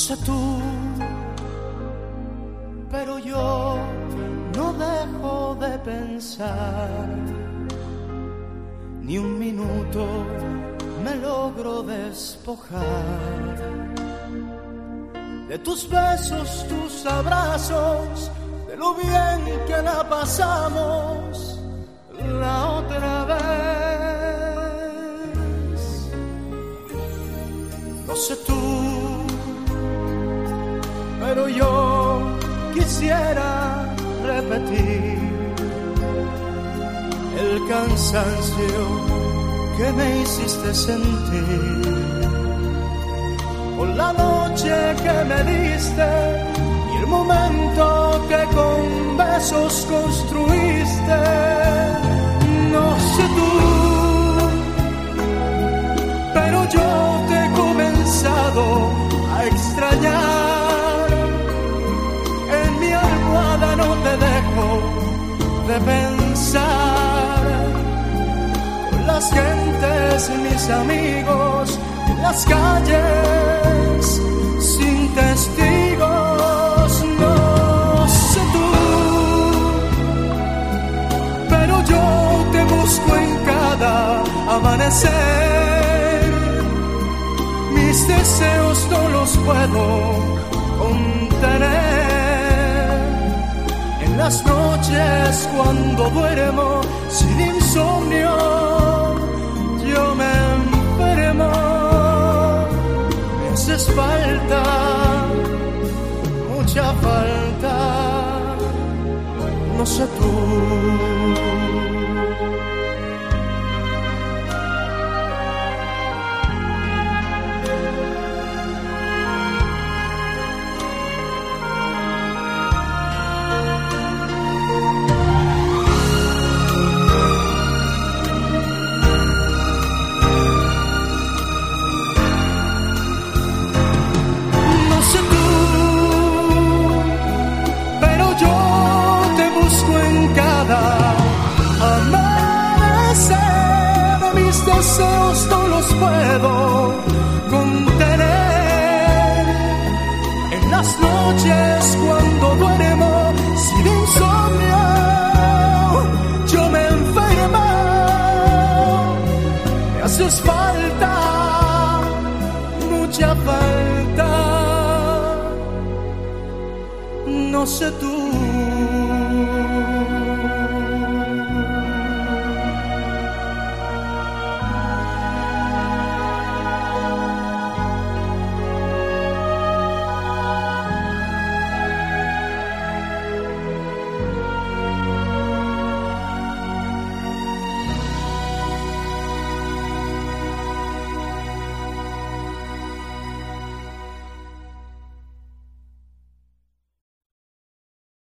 sé tú, pero yo no dejo de pensar. Ni un minuto me logro despojar de tus besos, tus abrazos, de lo bien que la pasamos la otra vez. No sé tú, pero yo quisiera repetir el cansancio que me hiciste sentir, por la noche que me diste y el momento que con besos construiste. No sé tú, pero yo te he comenzado a extrañar. En mi almohada no te dejo de pensar. Con las gentes, mis amigos, en las calles, sin testigos. No sé tú, pero yo te busco en cada amanecer. Mis deseos no los puedo contener. En las noches cuando duermo sin insomnio, yo me enfermo. Me haces falta, mucha falta. No sé tú. Deseos no los puedo contener. En las noches cuando duermo sin insomnio, yo me enfermo. Me haces falta, mucha falta. No sé tú.